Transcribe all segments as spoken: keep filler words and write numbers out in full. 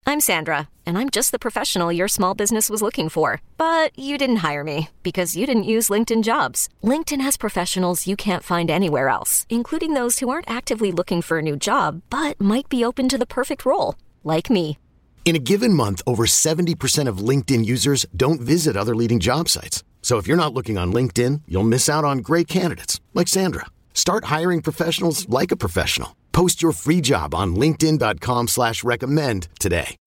I'm Sandra, and I'm just the professional your small business was looking for. But you didn't hire me because you didn't use LinkedIn Jobs. LinkedIn has professionals you can't find anywhere else, including those who aren't actively looking for a new job, but might be open to the perfect role, like me. In a given month, over seventy percent of LinkedIn users don't visit other leading job sites. So if you're not looking on LinkedIn, you'll miss out on great candidates like Sandra. Start hiring professionals like a professional. Post your free job on linkedin.com slash recommend today.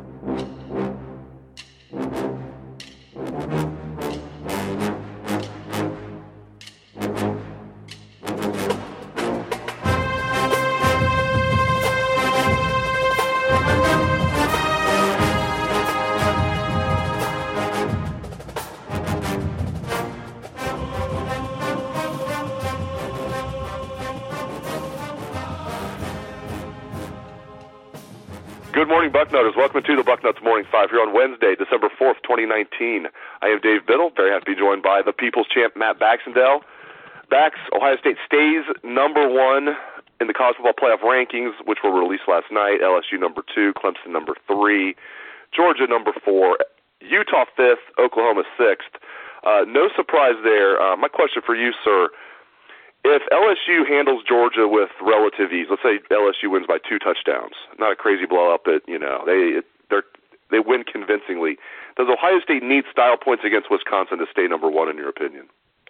Good morning, Bucknutters. Welcome to the Bucknuts Morning Five here on Wednesday, December fourth, twenty nineteen. I am Dave Biddle, very happy to be joined by the People's Champ, Matt Baxendale. Bax, Ohio State stays number one in the college football playoff rankings, which were released last night. L S U number two, Clemson number three, Georgia number four, Utah fifth, Oklahoma sixth. Uh, no surprise there. Uh, my question for you, sir, if L S U handles Georgia with relative ease, let's say L S U wins by two touchdowns, not a crazy blow-up, but, you know, they they they win convincingly, does Ohio State need style points against Wisconsin to stay number one, in your opinion?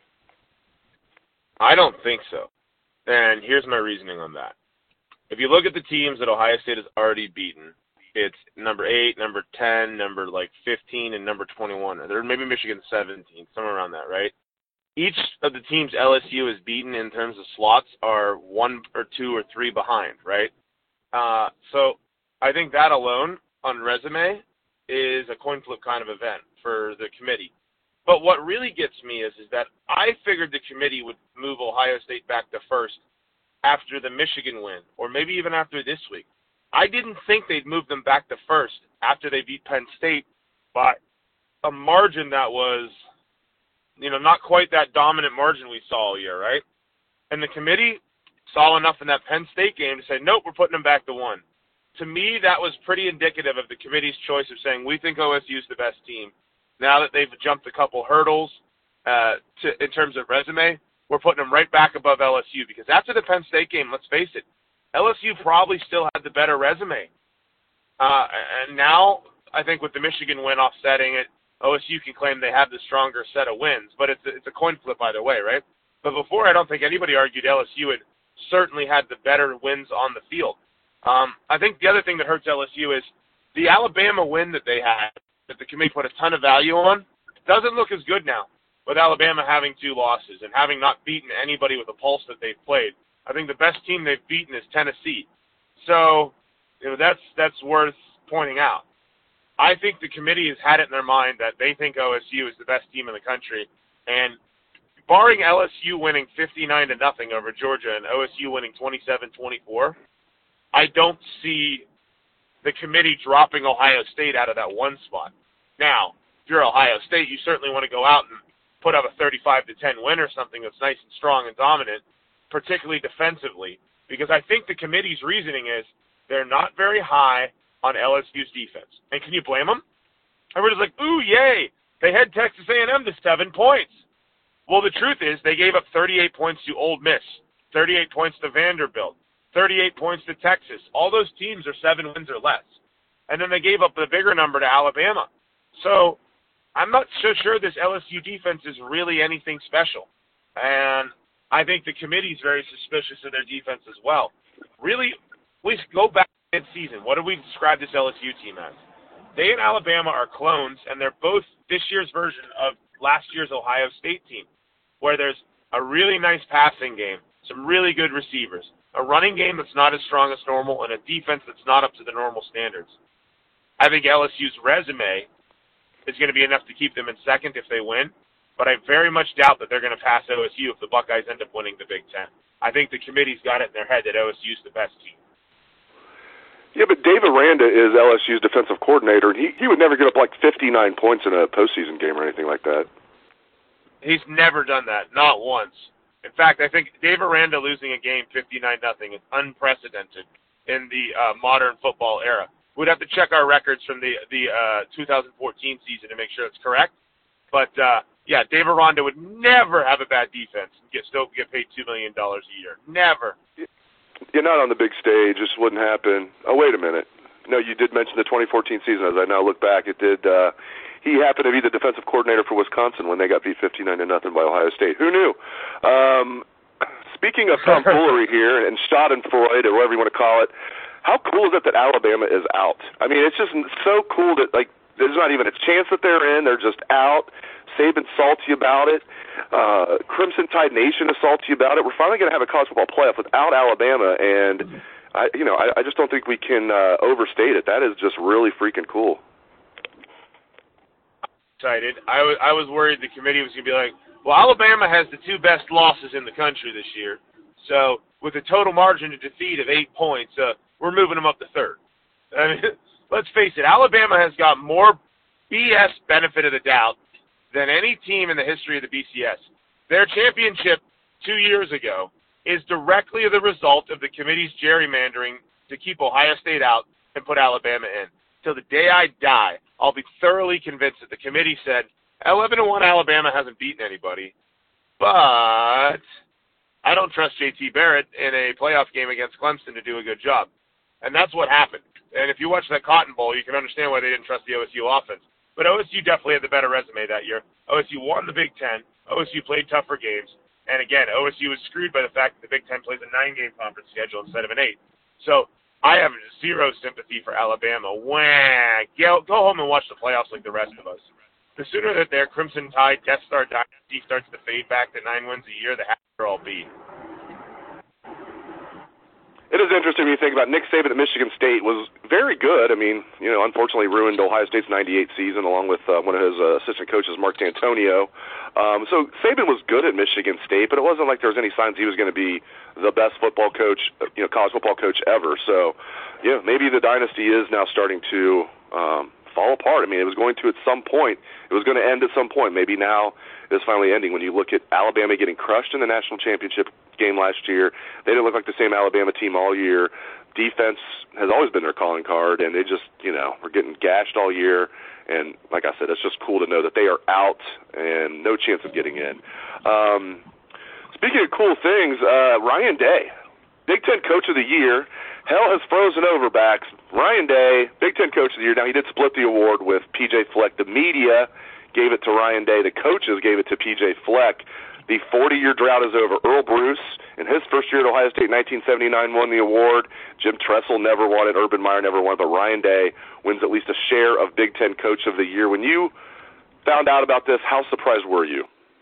I don't think so, and here's my reasoning on that. If you look at the teams that Ohio State has already beaten, it's number eight, number ten, number, like, fifteen, and number twenty-one. Or maybe Michigan seventeen, somewhere around that, right? Each of the teams L S U has beaten in terms of slots are one or two or three behind, right? Uh, so I think that alone on resume is a coin flip kind of event for the committee. But what really gets me is, is that I figured the committee would move Ohio State back to first after the Michigan win, or maybe even after this week. I didn't think they'd move them back to first after they beat Penn State by a margin that was, you know, not quite that dominant margin we saw all year, right? And the committee saw enough in that Penn State game to say, nope, we're putting them back to one. To me, that was pretty indicative of the committee's choice of saying, we think O S U is the best team. Now that they've jumped a couple hurdles uh, to, in terms of resume, we're putting them right back above L S U, because after the Penn State game, let's face it, L S U probably still had the better resume. Uh, and now, I think with the Michigan win offsetting it, O S U can claim they have the stronger set of wins, but it's a, it's a coin flip either way, right? But before, I don't think anybody argued L S U had certainly had the better wins on the field. Um, I think the other thing that hurts L S U is the Alabama win that they had, that the committee put a ton of value on, doesn't look as good now with Alabama having two losses and having not beaten anybody with a pulse that they've played. I think the best team they've beaten is Tennessee. So, you know, that's that's worth pointing out. I think the committee has had it in their mind that they think O S U is the best team in the country, and barring L S U winning fifty-nine to nothing over Georgia and O S U winning twenty-seven twenty-four, I don't see the committee dropping Ohio State out of that one spot. Now, if you're Ohio State, you certainly want to go out and put up a thirty-five to ten win or something that's nice and strong and dominant, particularly defensively, because I think the committee's reasoning is they're not very high on L S U's defense. And can you blame them? Everybody's like, ooh, yay, they had Texas A and M to seven points. Well, the truth is they gave up thirty-eight points to Ole Miss, thirty-eight points to Vanderbilt, thirty-eight points to Texas. All those teams are seven wins or less. And then they gave up a bigger number to Alabama. So I'm not so sure this L S U defense is really anything special. And I think the committee's very suspicious of their defense as well. Really, we go back mid-season. What do we describe this L S U team as? They and Alabama are clones, and they're both this year's version of last year's Ohio State team, where there's a really nice passing game, some really good receivers, a running game that's not as strong as normal, and a defense that's not up to the normal standards. I think L S U's resume is going to be enough to keep them in second if they win, but I very much doubt that they're going to pass O S U if the Buckeyes end up winning the Big Ten. I think the committee's got it in their head that O S U's the best team. Yeah, but Dave Aranda is L S U's defensive coordinator, and he, he would never get up like fifty-nine points in a postseason game or anything like that. He's never done that, not once. In fact, I think Dave Aranda losing a game fifty-nine nothing is unprecedented in the uh, modern football era. We'd have to check our records from the the uh, two thousand fourteen season to make sure it's correct. But, uh, yeah, Dave Aranda would never have a bad defense and get, still get paid two million dollars a year. Never. You're not on the big stage. This wouldn't happen. Oh, wait a minute. No, you did mention the twenty fourteen season. As I now look back, it did. Uh, he happened to be the defensive coordinator for Wisconsin when they got beat fifty-nine to nothing by Ohio State. Who knew? Um, speaking of tomfoolery here and Schadenfreude or whatever you want to call it, how cool is it that Alabama is out? I mean, it's just so cool that, like, there's not even a chance that they're in. They're just out. Saban's salty about it. Uh, Crimson Tide Nation is salty about it. We're finally going to have a college football playoff without Alabama, and I, you know, I, I just don't think we can uh, overstate it. That is just really freaking cool. Excited. I was I was worried the committee was going to be like, well, Alabama has the two best losses in the country this year, so with a total margin of defeat of eight points, uh, we're moving them up to third. I mean, let's face it, Alabama has got more B S benefit of the doubt than any team in the history of the B C S. Their championship two years ago is directly the result of the committee's gerrymandering to keep Ohio State out and put Alabama in. Till the day I die, I'll be thoroughly convinced that the committee said, eleven to one Alabama hasn't beaten anybody, but I don't trust J T Barrett in a playoff game against Clemson to do a good job. And that's what happened. And if you watch that Cotton Bowl, you can understand why they didn't trust the O S U offense. But O S U definitely had the better resume that year. O S U won the Big Ten. O S U played tougher games. And again, O S U was screwed by the fact that the Big Ten plays a nine-game conference schedule instead of an eight. So I have zero sympathy for Alabama. Wah! Go, go home and watch the playoffs like the rest of us. The sooner that their Crimson Tide Death Star dynasty starts to fade back to nine wins a year, the happier I'll be. It is interesting when you think about Nick Saban at Michigan State was very good. I mean, you know, unfortunately ruined Ohio State's ninety-eight season along with uh, one of his uh, assistant coaches, Mark D'Antonio. Um, so Saban was good at Michigan State, but it wasn't like there was any signs he was going to be the best football coach, you know, college football coach ever. So, yeah, maybe the dynasty is now starting to um, fall apart. I mean, it was going to at some point. It was going to end at some point. Maybe now it's finally ending when you look at Alabama getting crushed in the national championship game last year. They didn't look like the same Alabama team all year. Defense has always been their calling card, and they just, you know, were getting gashed all year. And like I said, it's just cool to know that they are out and no chance of getting in. Um, speaking of cool things, uh, Ryan Day, Big Ten Coach of the Year. Hell has frozen over backs. Ryan Day, Big Ten Coach of the Year. Now, he did split the award with P J Fleck. The media gave it to Ryan Day. The coaches gave it to P J Fleck. The forty-year drought is over. Earl Bruce, in his first year at Ohio State in nineteen seventy-nine, won the award. Jim Tressel never won it. Urban Meyer never won it. But Ryan Day wins at least a share of Big Ten Coach of the Year. When you found out about this, how surprised were you?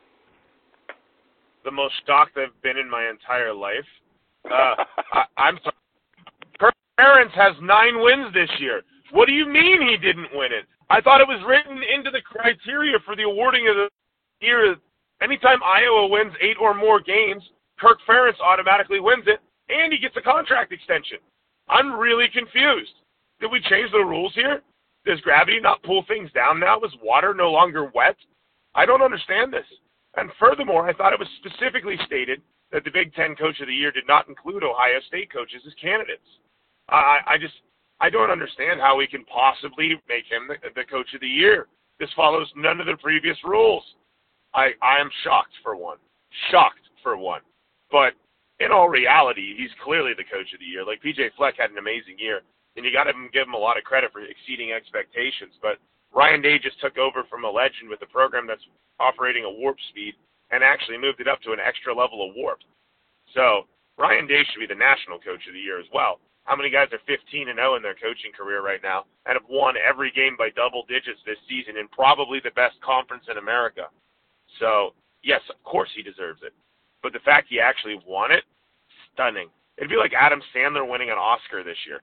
The most shocked I've been in my entire life. Uh, I, I'm sorry. Kirk Ferentz has nine wins this year. What do you mean he didn't win it? I thought it was written into the criteria for the awarding of the year. Anytime Iowa wins eight or more games, Kirk Ferentz automatically wins it, and he gets a contract extension. I'm really confused. Did we change the rules here? Does gravity not pull things down now? Is water no longer wet? I don't understand this. And furthermore, I thought it was specifically stated that the Big Ten Coach of the Year did not include Ohio State coaches as candidates. I, I just, I don't understand how we can possibly make him the, the Coach of the Year. This follows none of the previous rules. I, I am shocked, for one. Shocked, for one. But in all reality, he's clearly the Coach of the Year. Like, P J Fleck had an amazing year, and you got to give him a lot of credit for exceeding expectations. But Ryan Day just took over from a legend with a program that's operating at warp speed and actually moved it up to an extra level of warp. So Ryan Day should be the National Coach of the Year as well. How many guys are fifteen and oh in their coaching career right now and have won every game by double digits this season in probably the best conference in America? So, yes, of course he deserves it. But the fact he actually won it, stunning. It'd be like Adam Sandler winning an Oscar this year.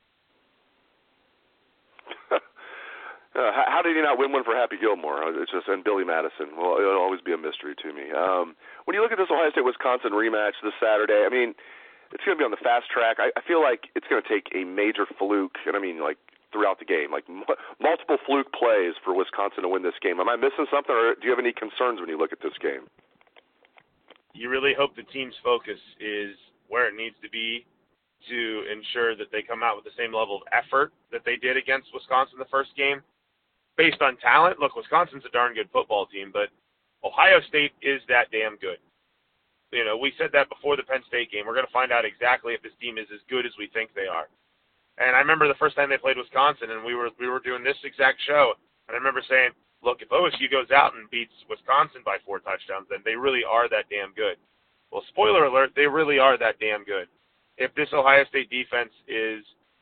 Uh, how did he not win one for Happy Gilmore? It's just and Billy Madison. Well, it'll always be a mystery to me. Um, when you look at this Ohio State-Wisconsin rematch this Saturday, I mean, it's going to be on the fast track. I, I feel like it's going to take a major fluke, and I mean, like, throughout the game, like m- multiple fluke plays for Wisconsin to win this game. Am I missing something, or do you have any concerns when you look at this game? You really hope the team's focus is where it needs to be to ensure that they come out with the same level of effort that they did against Wisconsin the first game. Based on talent, look, Wisconsin's a darn good football team, but Ohio State is that damn good. You know, we said that before the Penn State game. We're going to find out exactly if this team is as good as we think they are. And I remember the first time they played Wisconsin, and we were we were doing this exact show, and I remember saying, look, if O S U goes out and beats Wisconsin by four touchdowns, then they really are that damn good. Well, spoiler alert, they really are that damn good. If this Ohio State defense is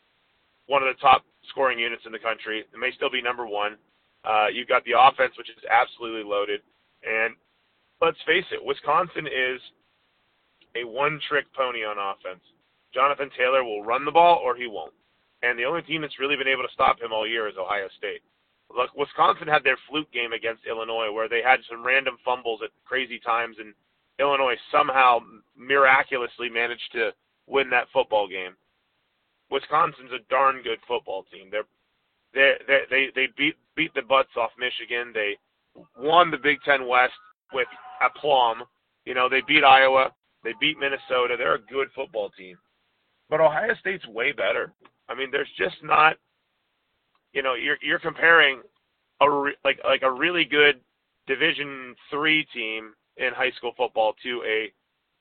one of the top scoring units in the country, it may still be number one. Uh, you've got the offense, which is absolutely loaded. And let's face it, Wisconsin is a one-trick pony on offense. Jonathan Taylor will run the ball or he won't. And the only team that's really been able to stop him all year is Ohio State. Look, Wisconsin had their fluke game against Illinois where they had some random fumbles at crazy times, and Illinois somehow miraculously managed to win that football game. Wisconsin's a darn good football team. They're, they they they they beat beat the butts off Michigan. They won the Big Ten West with aplomb. You know, they beat Iowa. They beat Minnesota. They're a good football team. But Ohio State's way better. I mean, there's just not, you know, you're you're comparing a re, like like a really good Division three team in high school football to a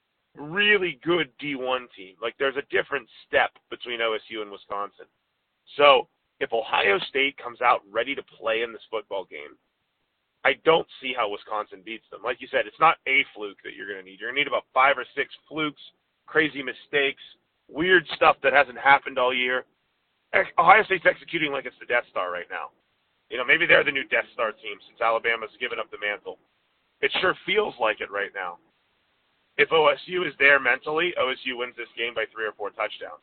really good D one team. Like, there's a different step between O S U and Wisconsin. So if Ohio State comes out ready to play in this football game, I don't see how Wisconsin beats them. Like you said, it's not a fluke that you're going to need. You're going to need about five or six flukes, crazy mistakes, weird stuff that hasn't happened all year. Ohio State's executing like it's the Death Star right now. You know, maybe they're the new Death Star team since Alabama's given up the mantle. It sure feels like it right now. If O S U is there mentally, O S U wins this game by three or four touchdowns.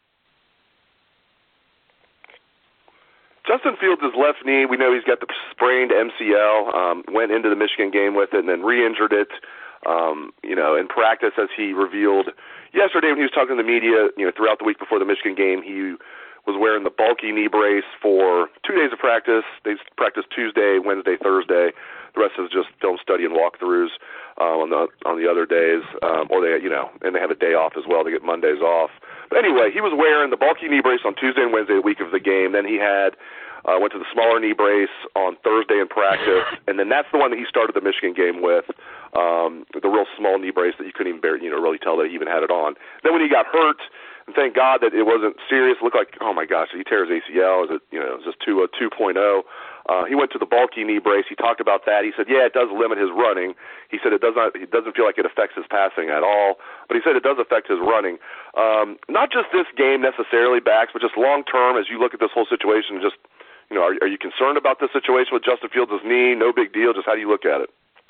Justin Fields' left knee, we know he's got the sprained M C L, um, went into the Michigan game with it and then re-injured it, um, you know, in practice, as he revealed yesterday when he was talking to the media, you know, throughout the week before the Michigan game. He was wearing the bulky knee brace for two days of practice. They practiced Tuesday, Wednesday, Thursday. The rest is just film study and walkthroughs uh, on the on the other days, um, or they, you know, and they have a day off as well. They get Mondays off. But anyway, he was wearing the bulky knee brace on Tuesday and Wednesday, the week of the game. Then he had uh, went to the smaller knee brace on Thursday in practice, and then that's the one that he started the Michigan game with, um, the real small knee brace that you couldn't even bear, you know, really tell that he even had it on. Then when he got hurt, and thank God that it wasn't serious. It looked like, oh my gosh, did he tear his A C L? Is it, you know, is this two, a two point oh? Uh, he went to the bulky knee brace. He talked about that. He said, yeah, it does limit his running. He said it does not, it doesn't feel like it affects his passing at all, but he said it does affect his running. Um, not just this game necessarily, Bax, but just long term as you look at this whole situation. Just, you know, are, are you concerned about this situation with Justin Fields' knee? No big deal. Just how do you look at it?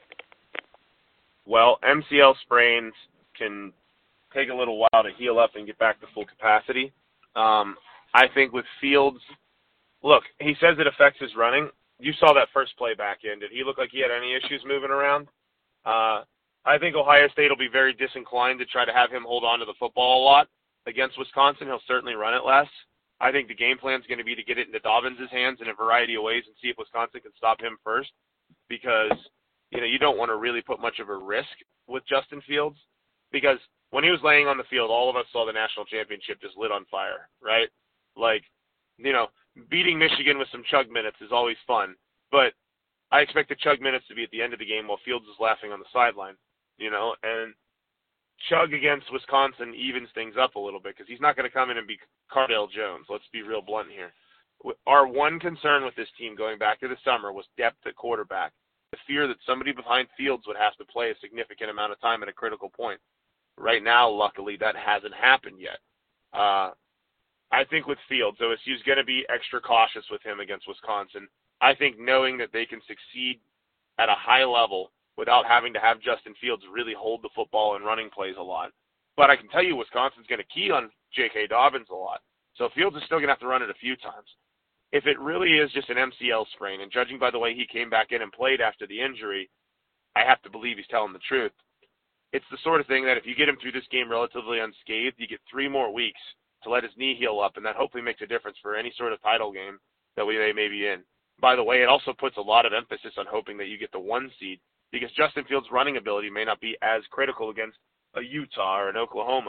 Well, M C L sprains can take a little while to heal up and get back to full capacity. Um, I think with Fields, look, he says it affects his running. You saw that first play back in. Did he look like he had any issues moving around? Uh, I think Ohio State will be very disinclined to try to have him hold on to the football a lot against Wisconsin. He'll certainly run it less. I think the game plan is going to be to get it into Dobbins' hands in a variety of ways and see if Wisconsin can stop him first, because, you know, you don't want to really put much of a risk with Justin Fields, because when he was laying on the field, all of us saw the national championship just lit on fire, right? Like, you know, beating Michigan with some chug minutes is always fun, but I expect the chug minutes to be at the end of the game while Fields is laughing on the sideline, you know, and chug against Wisconsin evens things up a little bit because he's not going to come in and be Cardale Jones. Let's be real blunt here. Our one concern with this team going back to the summer was depth at quarterback, the fear that somebody behind Fields would have to play a significant amount of time at a critical point. Right now, luckily, that hasn't happened yet. Uh, I think with Fields, O S U's going to be extra cautious with him against Wisconsin. I think knowing that they can succeed at a high level without having to have Justin Fields really hold the football and running plays a lot. But I can tell you Wisconsin's going to key on J K. Dobbins a lot. So Fields is still going to have to run it a few times. If it really is just an M C L sprain, and judging by the way he came back in and played after the injury, I have to believe he's telling the truth. It's the sort of thing that if you get him through this game relatively unscathed, you get three more weeks to let his knee heal up, and that hopefully makes a difference for any sort of title game that we may be in. By the way, it also puts a lot of emphasis on hoping that you get the one seed, because Justin Fields' running ability may not be as critical against a Utah or an Oklahoma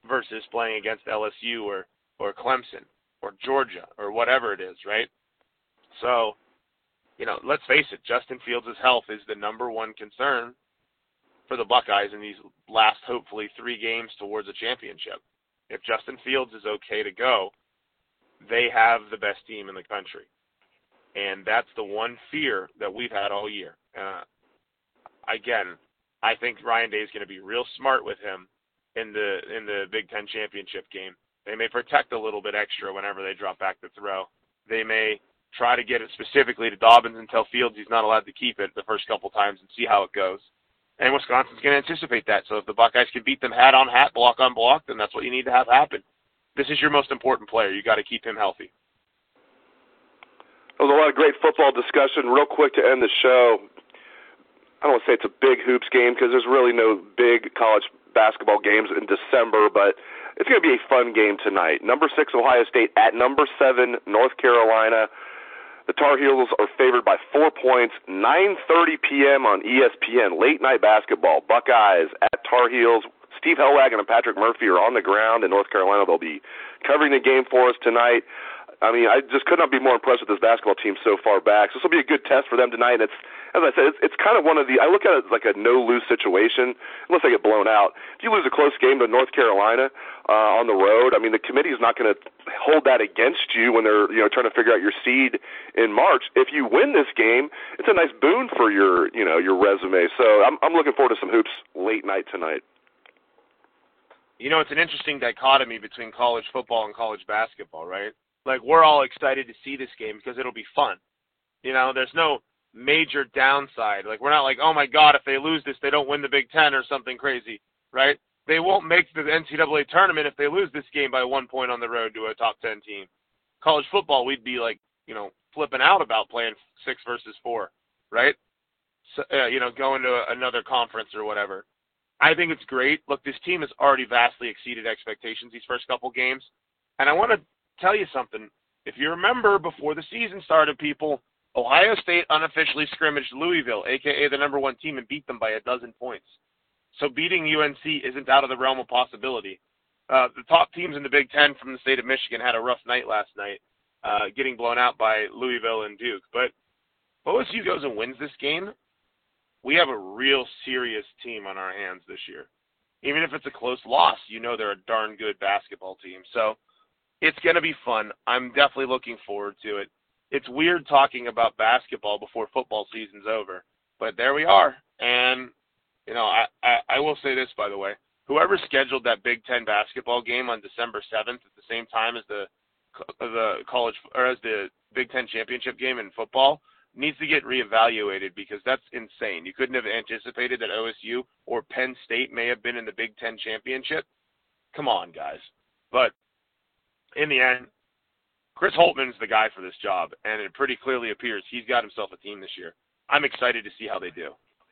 versus playing against L S U or, or Clemson or Georgia or whatever it is, right? So, you know, let's face it, Justin Fields' health is the number one concern for the Buckeyes in these last, hopefully, three games towards a championship. If Justin Fields is okay to go, they have the best team in the country. And that's the one fear that we've had all year. Uh, again, I think Ryan Day is going to be real smart with him in the in the Big Ten championship game. They may protect a little bit extra whenever they drop back to throw. They may try to get it specifically to Dobbins and tell Fields he's not allowed to keep it the first couple times and see how it goes. And Wisconsin's going to anticipate that. So if the Buckeyes can beat them hat on hat, block on block, then that's what you need to have happen. This is your most important player. You got to keep him healthy. There was a lot of great football discussion. Real quick to end the show, I don't want to say it's a big hoops game because there's really no big college basketball games in December, but it's going to be a fun game tonight. Number six, Ohio State at number seven, North Carolina. The Tar Heels are favored by four points, nine thirty p.m. on E S P N, late-night basketball. Buckeyes at Tar Heels. Steve Hellwagon and Patrick Murphy are on the ground in North Carolina. They'll be covering the game for us tonight. I mean, I just could not be more impressed with this basketball team so far back. So this will be a good test for them tonight. And it's, as I said, it's, it's kind of one of the, I look at it as like a no-lose situation, unless they get blown out. If you lose a close game to North Carolina uh, on the road, I mean, the committee is not going to hold that against you when they're, you know, trying to figure out your seed in March. If you win this game, it's a nice boon for your, you know, your resume. So I'm, I'm looking forward to some hoops late night tonight. You know, it's an interesting dichotomy between college football and college basketball, right? Like, we're all excited to see this game because it'll be fun. You know, there's no major downside. Like, we're not like, oh, my God, if they lose this, they don't win the Big Ten or something crazy, right? They won't make the N C double A tournament if they lose this game by one point on the road to a top ten team. College football, we'd be, like, you know, flipping out about playing six versus four, right? So, uh, you know, going to another conference or whatever. I think it's great. Look, this team has already vastly exceeded expectations these first couple games. And I want to tell you something. If you remember, before the season started, people, Ohio State unofficially scrimmaged Louisville, a k a the number one team, and beat them by a dozen points. So beating U N C isn't out of the realm of possibility. Uh, the top teams in the Big Ten from the state of Michigan had a rough night last night, uh, getting blown out by Louisville and Duke. But O S U goes and wins this game, we have a real serious team on our hands this year. Even if it's a close loss, you know they're a darn good basketball team. So it's going to be fun. I'm definitely looking forward to it. It's weird talking about basketball before football season's over, but there we are. And, you know, I, I, I will say this, by the way. Whoever scheduled that Big Ten basketball game on December seventh at the same time as the the college or as the Big Ten championship game in football needs to get reevaluated, because that's insane. You couldn't have anticipated that O S U or Penn State may have been in the Big Ten championship. Come on, guys. But in the end, Chris Holtman's the guy for this job, and it pretty clearly appears he's got himself a team this year. I'm excited to see how they do.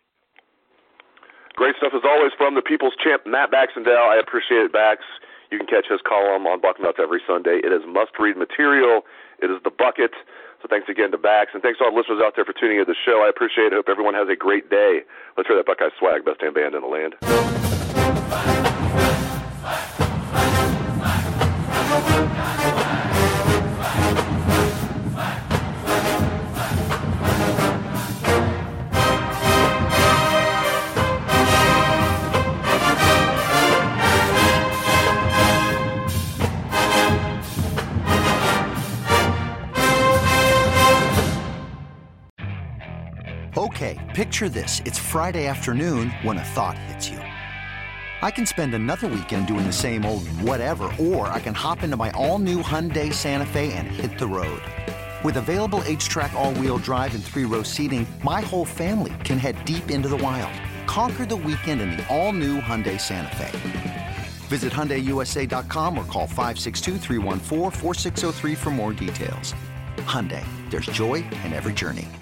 Great stuff, as always, from the People's Champ, Matt Baxendale. I appreciate it, Bax. You can catch his column on Bucknuts every Sunday. It is must-read material. It is the bucket. So thanks again to Bax, and thanks to all the listeners out there for tuning in to the show. I appreciate it. Hope everyone has a great day. Let's hear that Buckeye swag, best damn band in the land. Okay, picture this. It's Friday afternoon when a thought hits you. I can spend another weekend doing the same old whatever, or I can hop into my all-new Hyundai Santa Fe and hit the road. With available H-Track all-wheel drive and three-row seating, my whole family can head deep into the wild. Conquer the weekend in the all-new Hyundai Santa Fe. Visit Hyundai U S A dot com or call five six two, three one four, four six zero three for more details. Hyundai, there's joy in every journey.